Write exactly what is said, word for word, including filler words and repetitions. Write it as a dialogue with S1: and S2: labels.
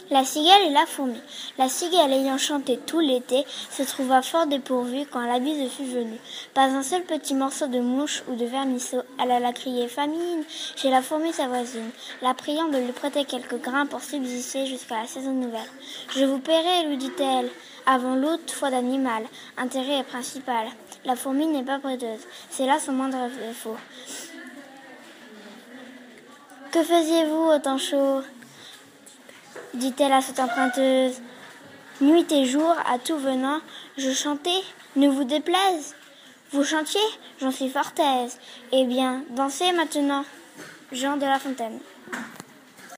S1: La cigale et la fourmi. La cigale, ayant chanté tout l'été, se trouva fort dépourvue quand la bise fut venue. Pas un seul petit morceau de mouche ou de vermisseau. Elle alla crier famine chez la fourmi sa voisine, la priant de lui prêter quelques grains pour subsister jusqu'à la saison nouvelle. Je vous paierai, lui dit-elle. Avant l'août, foi d'animal, intérêt est principal. La fourmi n'est pas prêteuse, c'est là son moindre défaut. Que faisiez-vous au temps chaud ? Dit-elle à cette emprunteuse. Nuit et jour, à tout venant, je chantais, ne vous déplaise. Vous chantiez, j'en suis fort aise. Eh bien, dansez maintenant. Jean de La Fontaine.